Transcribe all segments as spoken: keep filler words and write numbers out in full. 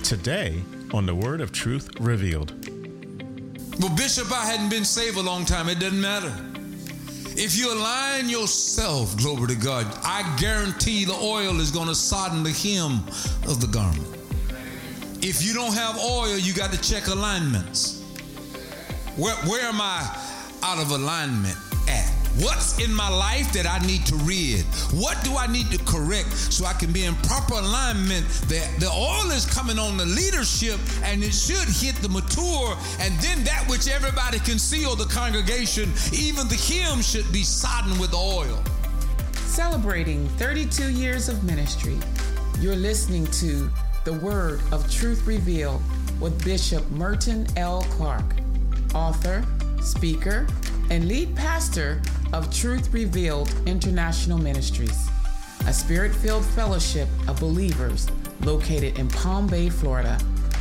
Today on the Word of Truth Revealed. Well, Bishop, I hadn't been saved a long time. It doesn't matter. If you align yourself, glory to God, I guarantee the oil is going to sodden the hem of the garment. If you don't have oil, you got to check alignments. Where, where am I out of alignment at? What's in my life that I need to rid? What do I need to correct so I can be in proper alignment? The, the oil is coming on the leadership, and it should hit the mature, and then that which everybody can see, or the congregation, even the hymn should be sodden with oil. Celebrating thirty-two years of ministry, you're listening to The Word of Truth Revealed with Bishop Merton L. Clark, author, speaker, and lead pastor of Truth Revealed International Ministries, a spirit-filled fellowship of believers located in Palm Bay, Florida.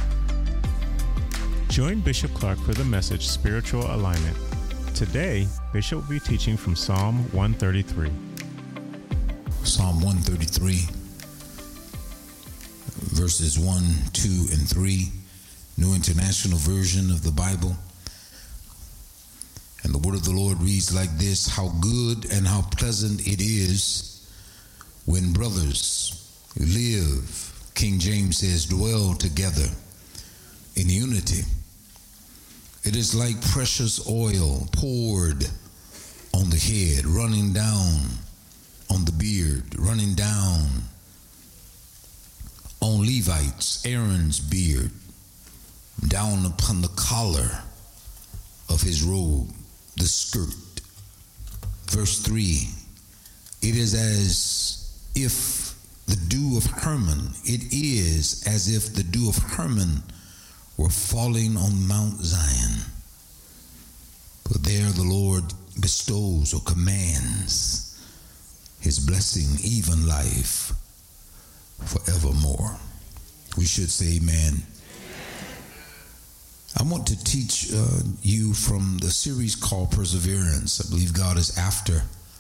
Join Bishop Clark for the message Spiritual Alignment. Today, Bishop will be teaching from Psalm one thirty-three. Psalm one thirty-three, verses one, two, and three, New International Version of the Bible. And the word of the Lord reads like this: how good and how pleasant it is when brothers live, King James says, dwell together in unity. It is like precious oil poured on the head, running down on the beard, running down on Levites, Aaron's beard, down upon the collar of his robe, the skirt. Verse three, it is as if the dew of Hermon, it is as if the dew of Hermon were falling on Mount Zion. For there the Lord bestows or commands his blessing, even life forevermore. We should say amen. I want to teach uh, you from the series called Perseverance. I believe God is after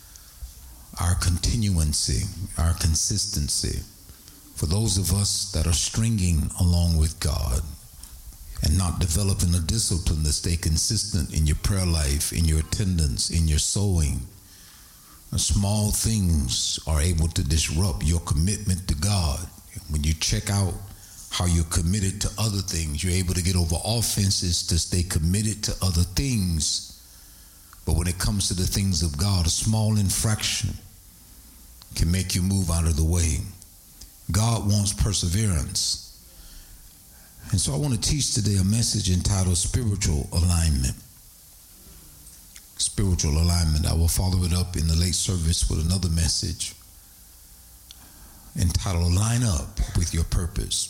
our continuancy, our consistency. For those of us that are stringing along with God and not developing a discipline to stay consistent in your prayer life, in your attendance, in your sowing, small things are able to disrupt your commitment to God. When you check out how you're committed to other things, you're able to get over offenses to stay committed to other things. But when it comes to the things of God, a small infraction can make you move out of the way. God wants perseverance. And so I want to teach today a message entitled Spiritual Alignment. Spiritual alignment. I will follow it up in the late service with another message entitled Line Up with Your Purpose.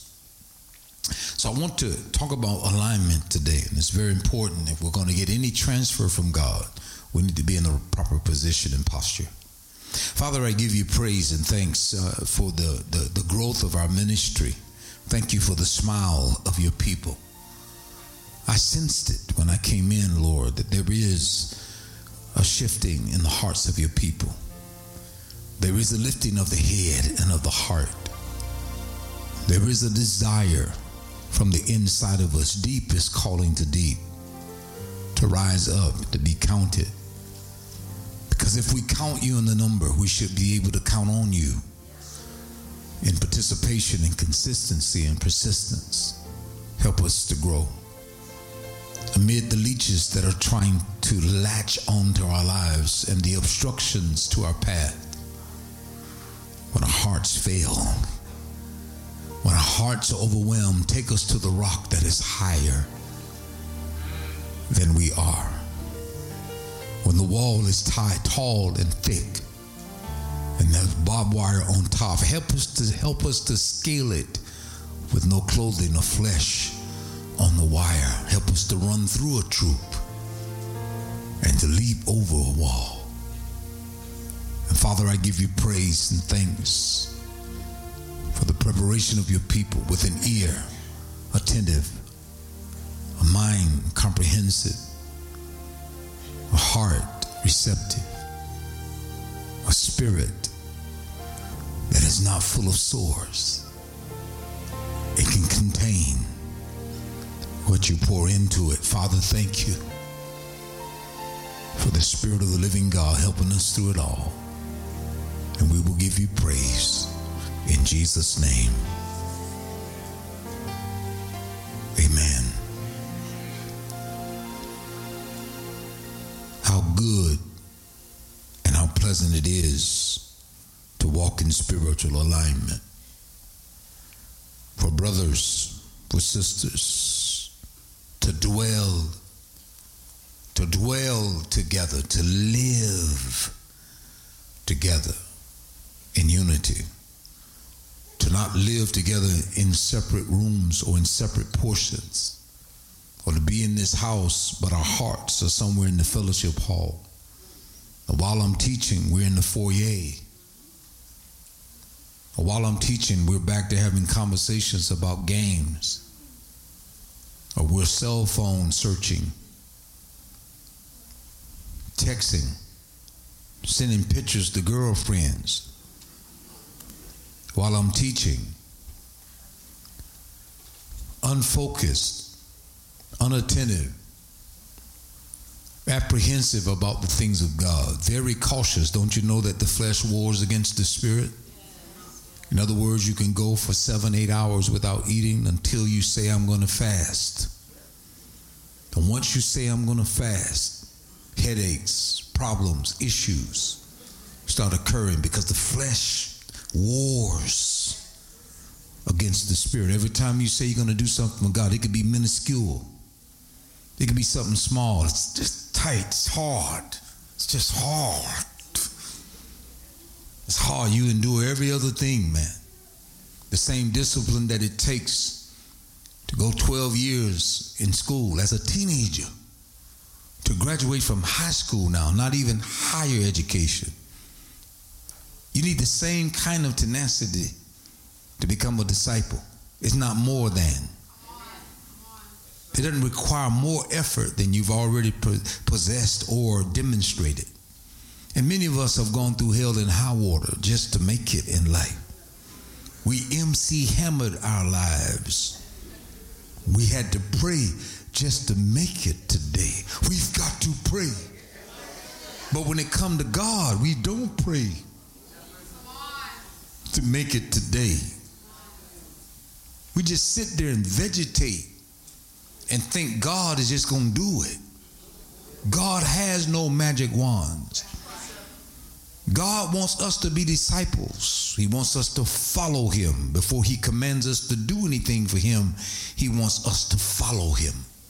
So I want to talk about alignment today, and it's very important. If we're going to get any transfer from God, we need to be in a proper position and posture. Father, I give you praise and thanks uh, for the, the, the growth of our ministry. Thank you for the smile of your people. I sensed it when I came in, Lord, that there is a shifting in the hearts of your people. There is a lifting of the head and of the heart. There is a desire from the inside of us. Deep is calling to deep, to rise up, to be counted. Because if we count you in the number, we should be able to count on you in participation and consistency and persistence. Help us to grow amid the leeches that are trying to latch onto our lives and the obstructions to our path. When our hearts fail, when our hearts are overwhelmed, take us to the rock that is higher than we are. When the wall is tied, tall and thick, and there's barbed wire on top, help us to help us to scale it with no clothing or flesh on the wire. Help us to run through a troop and to leap over a wall. And Father, I give you praise and thanks for the preparation of your people with an ear attentive, a mind comprehensive, a heart receptive, a spirit that is not full of sores. It can contain what you pour into it. Father, thank you for the Spirit of the living God helping us through it all. And we will give you praise in Jesus' name. Amen. How good and how pleasant it is to walk in spiritual alignment. For brothers, for sisters, to dwell, to dwell together, to live together in unity. To not live together in separate rooms or in separate portions, or to be in this house, but our hearts are somewhere in the fellowship hall. And while I'm teaching, we're in the foyer. Or while I'm teaching, we're back to having conversations about games. Or we're cell phone searching, texting, sending pictures to girlfriends while I'm teaching. Unfocused, unattentive, apprehensive about the things of God, very cautious. Don't you know that the flesh wars against the spirit? In other words, you can go for seven, eight hours without eating until you say, I'm going to fast. And once you say, I'm going to fast, headaches, problems, issues start occurring because the flesh wars against the spirit. Every time you say you're going to do something with God, it could be minuscule. It could be something small. It's just tight. It's hard. It's just hard. It's hard. You endure every other thing, man. The same discipline that it takes to go twelve years in school as a teenager, to graduate from high school now, not even higher education. You need the same kind of tenacity to become a disciple. It's not more than. It doesn't require more effort than you've already possessed or demonstrated. And many of us have gone through hell and high water just to make it in life. We M C hammered our lives. We had to pray just to make it today. We've got to pray. But when it comes to God, we don't pray to make it today. We just sit there and vegetate and think God is just going to do it. God has no magic wands. God wants us to be disciples. He wants us to follow him. Before he commands us to do anything for him, he wants us to follow him.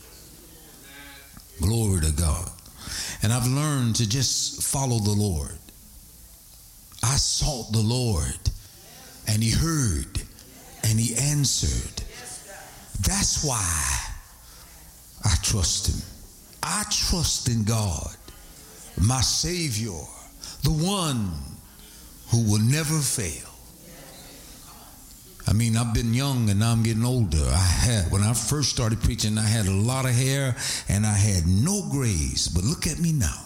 Glory to God. And I've learned to just follow the Lord. I sought the Lord, and he heard, and he answered. That's why I trust him. I trust in God, my Savior, the one who will never fail. I mean, I've been young and now I'm getting older. I had, when I first started preaching, I had a lot of hair and I had no grays. But look at me now.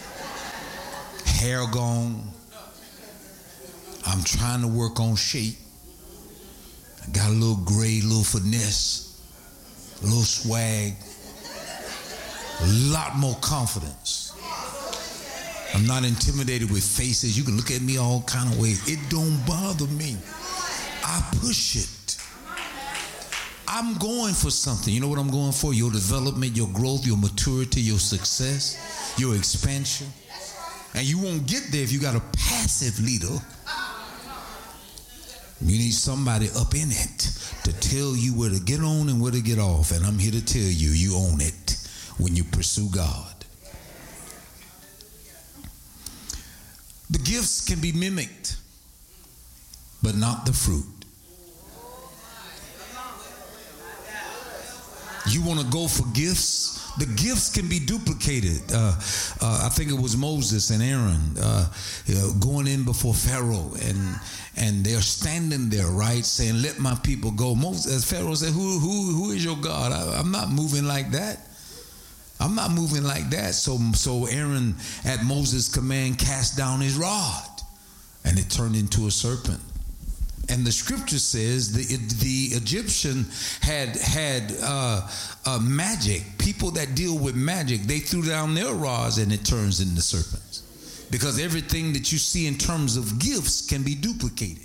Hair gone. I'm trying to work on shape. I got a little gray, a little finesse, a little swag, a lot more confidence. I'm not intimidated with faces. You can look at me all kind of ways. It don't bother me. I push it. I'm going for something. You know what I'm going for? Your development, your growth, your maturity, your success, your expansion. And you won't get there if you got a passive leader. You need somebody up in it to tell you where to get on and where to get off. And I'm here to tell you, you own it when you pursue God. The gifts can be mimicked, but not the fruit. You want to go for gifts? The gifts can be duplicated. Uh, uh, I think it was Moses and Aaron uh, you know, going in before Pharaoh, and and they're standing there, right, saying, "Let my people go." Moses, Pharaoh said, "Who who who is your God? I, I'm not moving like that. I'm not moving like that." So so Aaron, at Moses' command, cast down his rod, and it turned into a serpent. And the scripture says the the Egyptian had had uh, uh, magic. People that deal with magic, they threw down their rods and it turns into serpents. Because everything that you see in terms of gifts can be duplicated.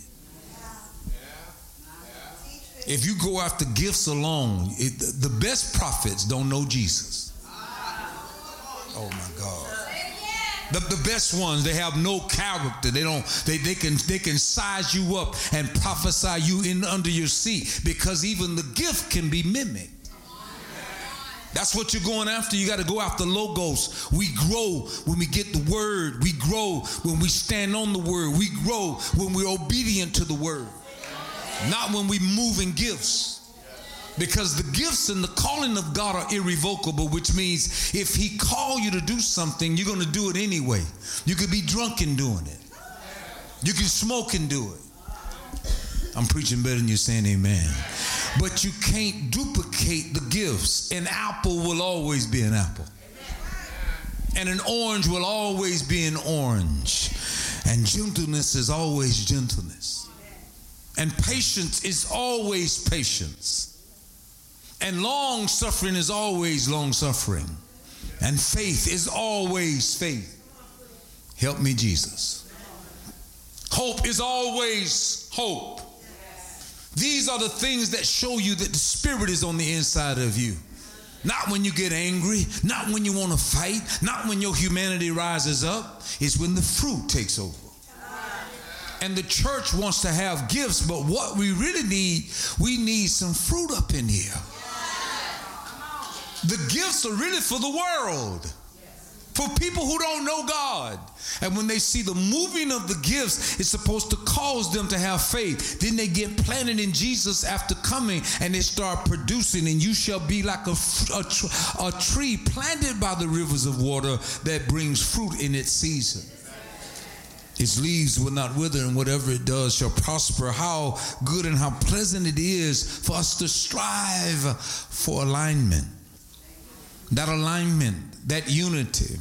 If you go after gifts alone, it, the best prophets don't know Jesus. Oh my God. The, the best ones, they have no character. They don't, they, they can they can size you up and prophesy you in under your seat, because even the gift can be mimicked. That's what you're going after. You got to go after logos. We grow when we get the word. We grow when we stand on the word. We grow when we're obedient to the word. Not when we move in gifts. Because the gifts and the calling of God are irrevocable, which means if he call you to do something, you're going to do it anyway. You could be drunk and doing it. You can smoke and do it. I'm preaching better than you're saying amen. But you can't duplicate the gifts. An apple will always be an apple. And an orange will always be an orange. And gentleness is always gentleness. And patience is always patience. And long suffering is always long suffering. And faith is always faith. Help me, Jesus. Hope is always hope. These are the things that show you that the Spirit is on the inside of you. Not when you get angry, not when you want to fight, not when your humanity rises up. It's when the fruit takes over. And the church wants to have gifts, but what we really need, we need some fruit up in here. The gifts are really for the world, for people who don't know God. And when they see the moving of the gifts, it's supposed to cause them to have faith. Then they get planted in Jesus after coming, and they start producing. And you shall be like a, a, a tree planted by the rivers of water that brings fruit in its season. Its leaves will not wither, and whatever it does shall prosper. How good and how pleasant it is for us to strive for alignment. That alignment, that unity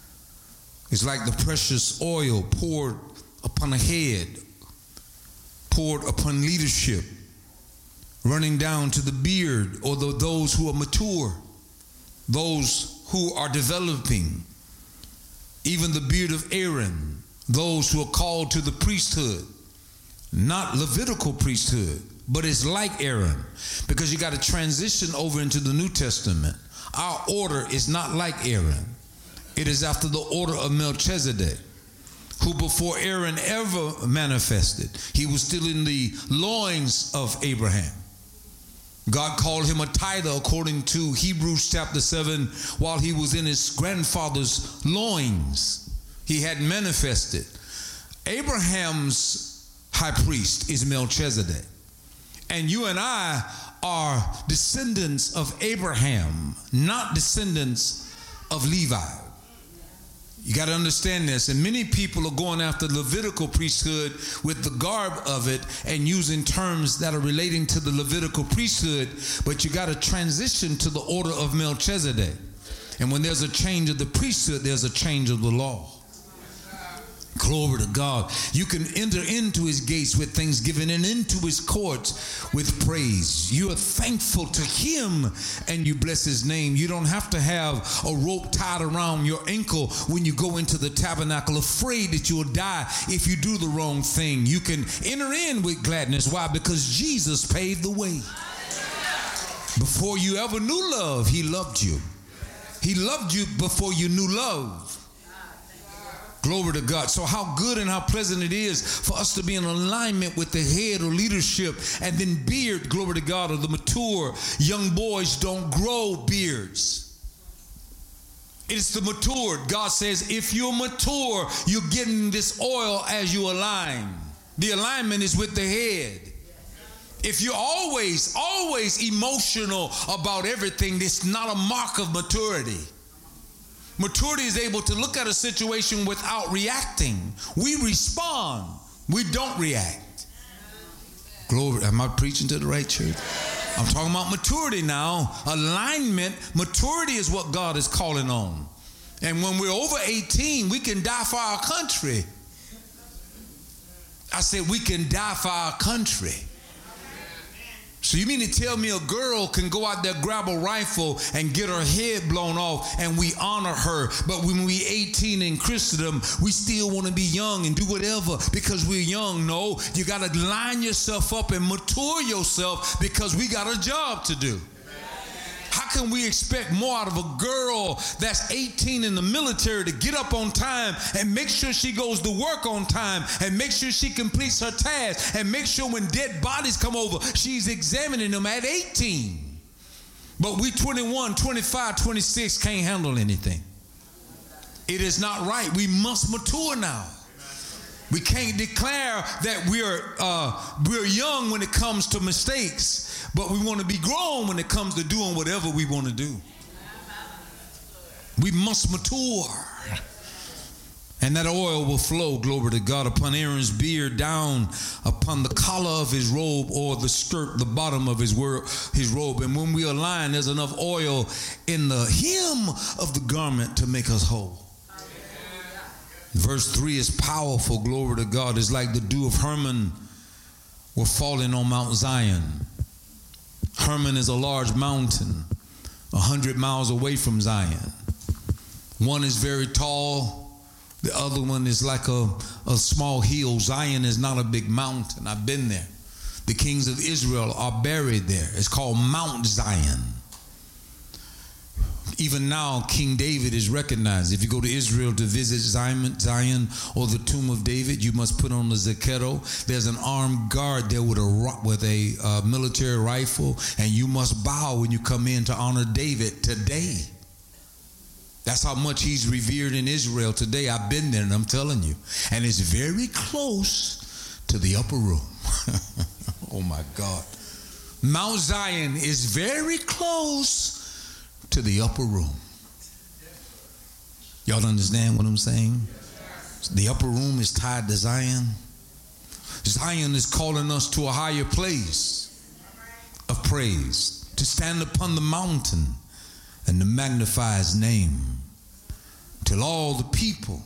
is like the precious oil poured upon a head, poured upon leadership, running down to the beard, or the, those who are mature, those who are developing, even the beard of Aaron, those who are called to the priesthood, not Levitical priesthood, but it's like Aaron, because you got to transition over into the New Testament. Our order is not like Aaron. It is after the order of Melchizedek, who before Aaron ever manifested, he was still in the loins of Abraham. God called him a tither according to Hebrews chapter seven, while he was in his grandfather's loins. He had manifested. Abraham's high priest is Melchizedek. And you and I are descendants of Abraham, not descendants of Levi. You got to understand this. And many people are going after Levitical priesthood with the garb of it and using terms that are relating to the Levitical priesthood, but you got to transition to the order of Melchizedek. And when there's a change of the priesthood, there's a change of the law. Glory to God. You can enter into his gates with thanksgiving and into his courts with praise. You are thankful to him and you bless his name. You don't have to have a rope tied around your ankle when you go into the tabernacle, afraid that you'll die if you do the wrong thing. You can enter in with gladness. Why? Because Jesus paved the way. Before you ever knew love, he loved you. He loved you before you knew love. Glory to God. So how good and how pleasant it is for us to be in alignment with the head or leadership. And then beard, glory to God, or the mature. Young boys don't grow beards. It's the matured. God says if you're mature, you're getting this oil as you align. The alignment is with the head. If you're always, always emotional about everything, it's not a mark of maturity. Maturity is able to look at a situation without reacting. We respond. We don't react. Glory. Am I preaching to the right church? I'm talking about maturity now. Alignment. Maturity is what God is calling on. And when we're over eighteen, we can die for our country. I said, we can die for our country. So you mean to tell me a girl can go out there, grab a rifle, and get her head blown off, and we honor her, but when we eighteen in Christendom, we still want to be young and do whatever because we're young? No, you got to line yourself up and mature yourself because we got a job to do. How can we expect more out of a girl that's eighteen in the military to get up on time and make sure she goes to work on time and make sure she completes her task and make sure when dead bodies come over, she's examining them at eighteen? But we twenty-one, twenty-five, twenty-six can't handle anything. It is not right. We must mature now. We can't declare that we're uh, we're young when it comes to mistakes, but we want to be grown when it comes to doing whatever we want to do. We must mature. And that oil will flow, glory to God, upon Aaron's beard, down upon the collar of his robe, or the skirt, the bottom of his, wor- his robe. And when we align, there's enough oil in the hem of the garment to make us whole. Verse three is powerful, glory to God. It's like the dew of Hermon were falling on Mount Zion. Hermon is a large mountain, a hundred miles away from Zion. One is very tall. The other one is like a, a small hill. Zion is not a big mountain. I've been there. The kings of Israel are buried there. It's called Mount Zion. Even now, King David is recognized. If you go to Israel to visit Zion, Zion or the tomb of David, you must put on the zaketo. There's an armed guard there with a with a uh, military rifle, and you must bow when you come in to honor David today. That's how much he's revered in Israel today. I've been there, and I'm telling you. And it's very close to the upper room. Oh, my God. Mount Zion is very close to the upper room. Y'all understand what I'm saying? The upper room is tied to Zion. Zion is calling us to a higher place of praise, to stand upon the mountain and to magnify his name, till all the people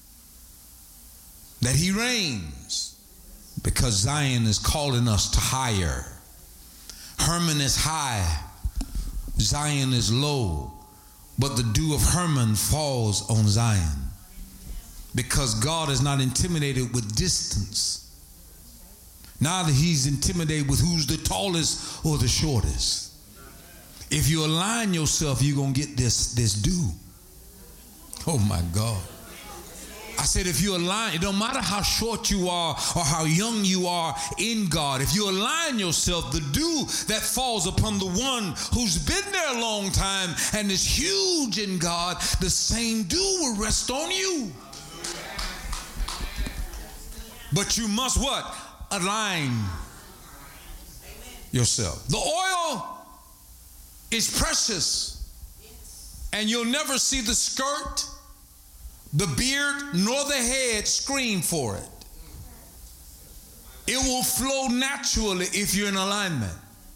that he reigns, because Zion is calling us to higher. Hermon is high, Zion is low, but the dew of Hermon falls on Zion, because God is not intimidated with distance. Neither he's intimidated with who's the tallest or the shortest. If you align yourself, you're going to get this, this dew. Oh, my God. I said, if you align, it don't matter how short you are or how young you are in God. If you align yourself, the dew that falls upon the one who's been there a long time and is huge in God, the same dew will rest on you. But you must what? Align yourself. The oil is precious, and you'll never see the skirt, the beard, nor the head scream for it. It will flow naturally if you're in alignment.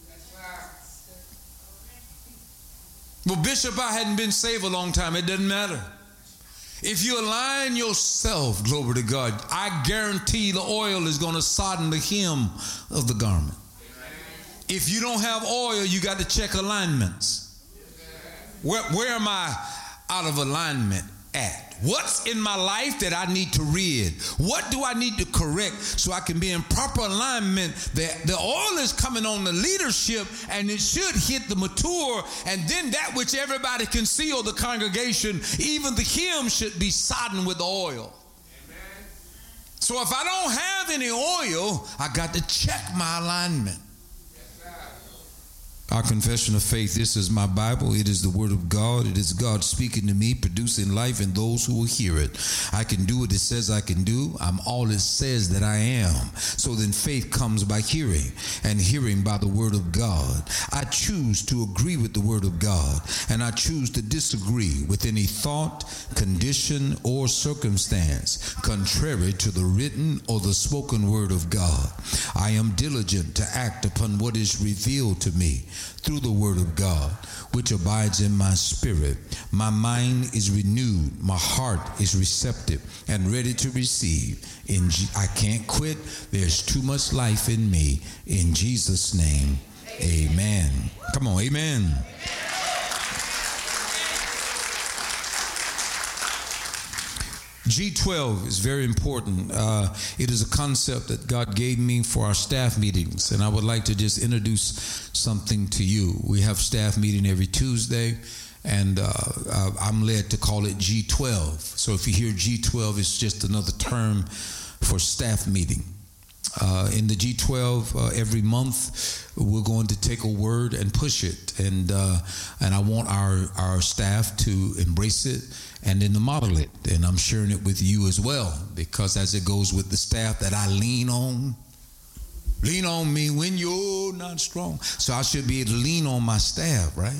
Well, Bishop, I hadn't been saved a long time. It doesn't matter. If you align yourself, glory to God, I guarantee the oil is going to sodden the hem of the garment. If you don't have oil, you got to check alignments. Where, where am I out of alignment at? What's in my life that I need to rid? What do I need to correct so I can be in proper alignment? The, the oil is coming on the leadership, and it should hit the mature, and then that which everybody can see, or the congregation, even the hymn should be sodden with the oil. Amen. So if I don't have any oil, I got to check my alignment. Our confession of faith, this is my Bible. It is the word of God. It is God speaking to me, producing life in those who will hear it. I can do what it says I can do. I'm all it says that I am. So then faith comes by hearing, and hearing by the word of God. I choose to agree with the word of God, and I choose to disagree with any thought, condition, or circumstance contrary to the written or the spoken word of God. I am diligent to act upon what is revealed to me, through the word of God, which abides in my spirit. My mind is renewed. My heart is receptive and ready to receive. In G- I can't quit. There's too much life in me. In Jesus' name, amen. Come on, amen. G twelve is very important. Uh, it is a concept that God gave me for our staff meetings, and I would like to just introduce something to you. We have staff meeting every Tuesday, and uh, uh, I'm led to call it G twelve. So if you hear G twelve, it's just another term for staff meeting. Uh, in the G twelve, uh, every month, we're going to take a word and push it, and uh, and I want our, our staff to embrace it and then to model it, and I'm sharing it with you as well, because as it goes with the staff that I lean on, lean on me when you're not strong. So I should be able to lean on my staff, right?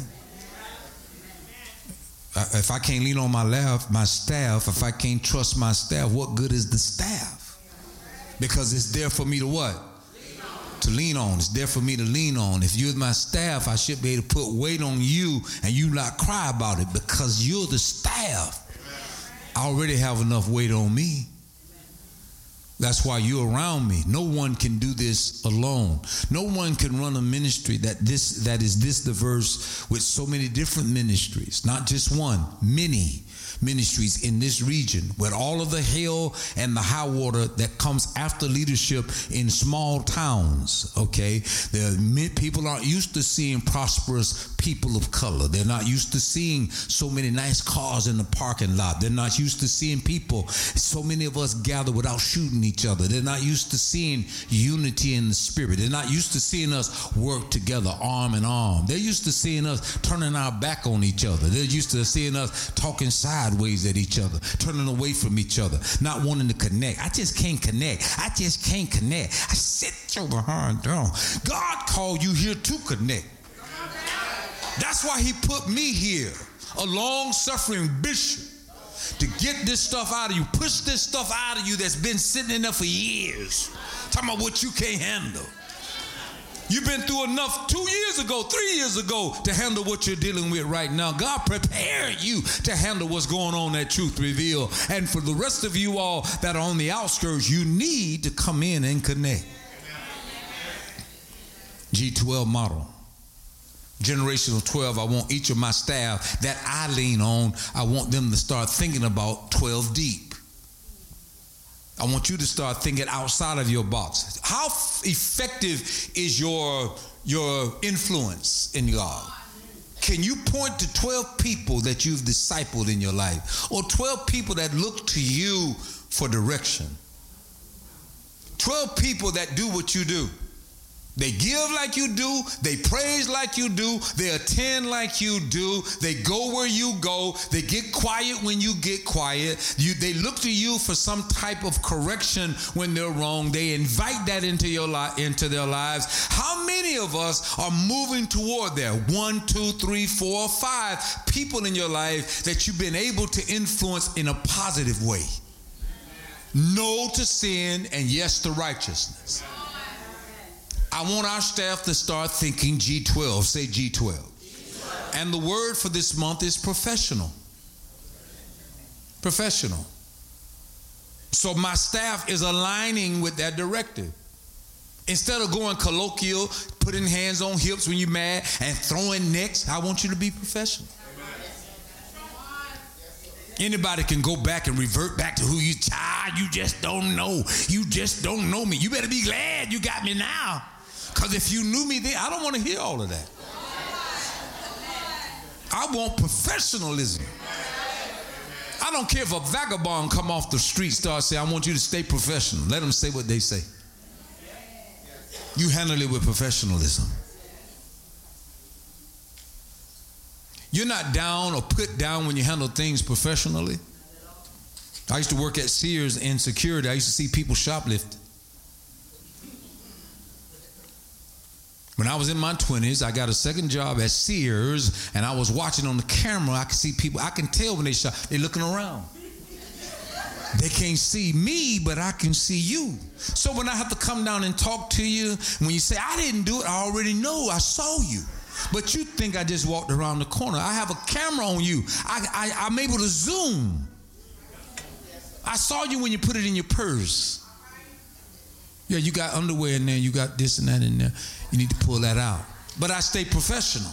If I can't lean on my staff, my staff, if I can't trust my staff, what good is the staff? Because it's there for me to what? Lean to lean on. It's there for me to lean on. If you're my staff, I should be able to put weight on you and you not cry about it, because you're the staff. I already have enough weight on me. That's why you're around me. No one can do this alone. No one can run a ministry that this that is this diverse with so many different ministries. Not just one, many ministries in this region, with all of the hell and the high water that comes after leadership in small towns. Okay, the people aren't used to seeing prosperous people of color. They're not used to seeing so many nice cars in the parking lot. They're not used to seeing people, so many of us gather without shooting each other. They're not used to seeing unity in the spirit. They're not used to seeing us work together arm in arm. They're used to seeing us turning our back on each other. They're used to seeing us talking sideways at each other, turning away from each other, not wanting to connect. I just can't connect. I just can't connect. I sit your behind down. God called you here to connect. That's why he put me here, a long-suffering bishop, to get this stuff out of you, push this stuff out of you that's been sitting in there for years, talking about what you can't handle. You've been through enough two years ago, three years ago to handle what you're dealing with right now. God prepared you to handle what's going on at Truth Reveal. And for the rest of you all that are on the outskirts, you need to come in and connect. G twelve model. Generational twelve, I want each of my staff that I lean on, I want them to start thinking about twelve deep. I want you to start thinking outside of your box. How f- effective is your, your influence in God? Can you point to twelve people that you've discipled in your life? Or twelve people that look to you for direction? twelve people that do what you do. They give like you do. They praise like you do. They attend like you do. They go where you go. They get quiet when you get quiet. You, they look to you for some type of correction when they're wrong. They invite that into your li- into their lives. How many of us are moving toward there? One, two, three, four, five people in your life that you've been able to influence in a positive way. No to sin and yes to righteousness. I want our staff to start thinking G twelve. Say G twelve. G twelve. And the word for this month is professional. Professional. So my staff is aligning with that directive. Instead of going colloquial, putting hands on hips when you're mad, and throwing necks, I want you to be professional. Anybody can go back and revert back to who you are. You just don't know. You just don't know me. You better be glad you got me now. Because if you knew me then, I don't want to hear all of that. I want professionalism. I don't care if a vagabond come off the street, start saying, I want you to stay professional. Let them say what they say. You handle it with professionalism. You're not down or put down when you handle things professionally. I used to work at Sears in security. I used to see people shoplift. When I was in my twenties, I got a second job at Sears, and I was watching on the camera. I could see people. I can tell when they shop. They're looking around. They can't see me, but I can see you. So when I have to come down and talk to you, when you say, I didn't do it, I already know. I saw you. But you think I just walked around the corner. I have a camera on you. I, I, I'm able to zoom. I saw you when you put it in your purse. Yeah, you got underwear in there. You got this and that in there. You need to pull that out. But I stay professional.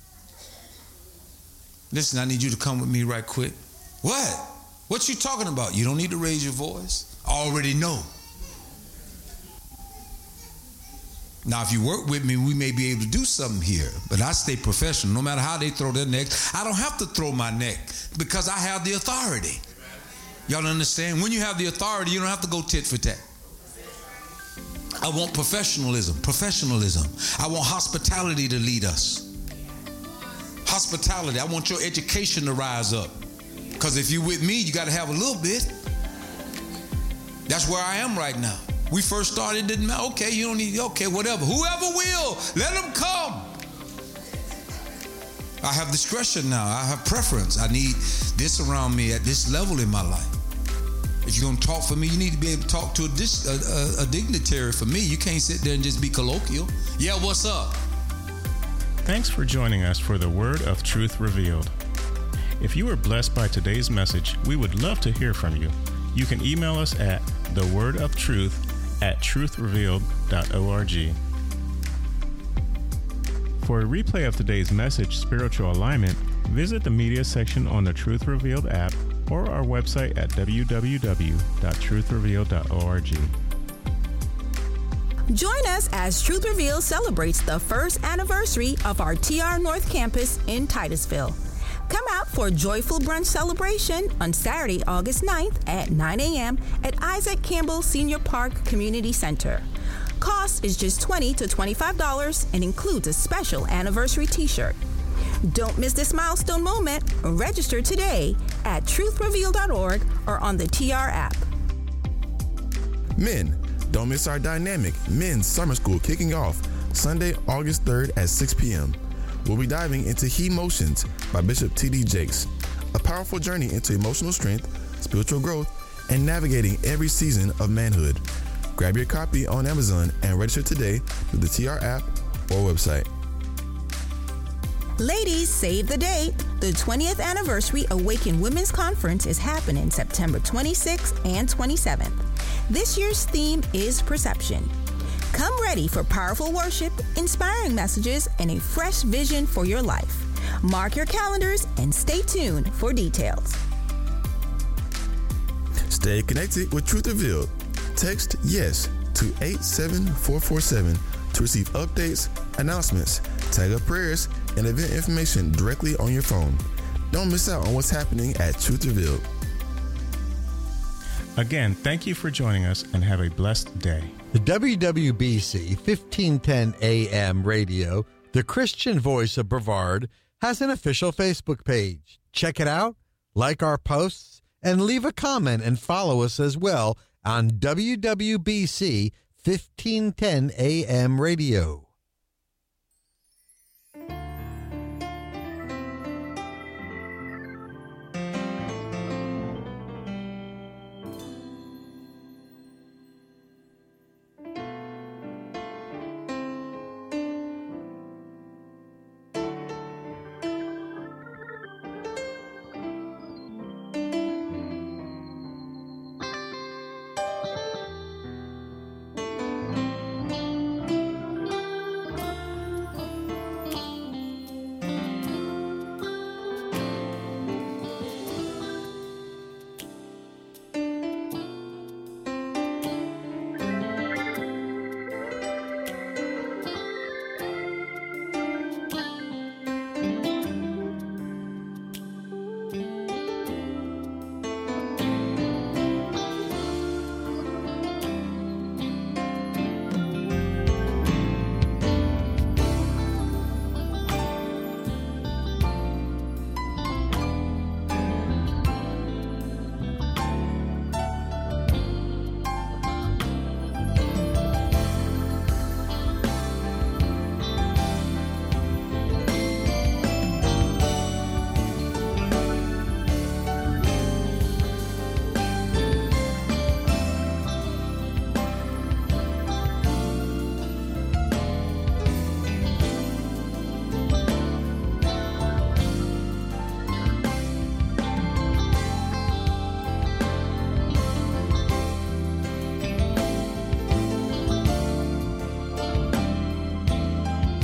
Listen, I need you to come with me right quick. What? What you talking about? You don't need to raise your voice. I already know. Now, if you work with me, we may be able to do something here. But I stay professional. No matter how they throw their necks, I don't have to throw my neck because I have the authority. Y'all understand? When you have the authority, you don't have to go tit for tat. I want professionalism. Professionalism. I want hospitality to lead us. Hospitality. I want your education to rise up. Because if you're with me, you got to have a little bit. That's where I am right now. We first started, didn't matter. Okay, you don't need, okay, whatever. Whoever will, let them come. I have discretion now. I have preference. I need this around me at this level in my life. If you're going to talk for me, you need to be able to talk to a, dis, a, a, a dignitary for me. You can't sit there and just be colloquial. Yeah, what's up? Thanks for joining us for the Word of Truth Revealed. If you were blessed by today's message, we would love to hear from you. You can email us at the word of truth at truth revealed dot org. For a replay of today's message, Spiritual Alignment, visit the media section on the Truth Revealed app or our website at w w w dot truth revealed dot org. Join us as Truth Revealed celebrates the first anniversary of our T R North campus in Titusville. Come out for a joyful brunch celebration on Saturday, August ninth at nine a.m. at Isaac Campbell Senior Park Community Center. Cost is just twenty to twenty-five dollars and includes a special anniversary t-shirt. Don't miss this milestone moment. Register today at truth revealed dot org or on the T R app. Men, don't miss our dynamic Men's Summer School kicking off Sunday, August third at six p.m. We'll be diving into He Motions by Bishop T D Jakes, a powerful journey into emotional strength, spiritual growth, and navigating every season of manhood. Grab your copy on Amazon and register today through the T R app or website. Ladies, save the date. The twentieth anniversary Awaken Women's Conference is happening September twenty-sixth and twenty-seventh. This year's theme is Perception. Come ready for powerful worship, inspiring messages, and a fresh vision for your life. Mark your calendars and stay tuned for details. Stay connected with Truth Revealed. Text YES to eight seven four four seven to receive updates, announcements, tag up prayers, and event information directly on your phone. Don't miss out on what's happening at Truth Revealed. Again, thank you for joining us and have a blessed day. The W W B C fifteen ten A M radio, the Christian voice of Brevard, has an official Facebook page. Check it out, like our posts, and leave a comment and follow us as well on W W B C fifteen ten A M radio.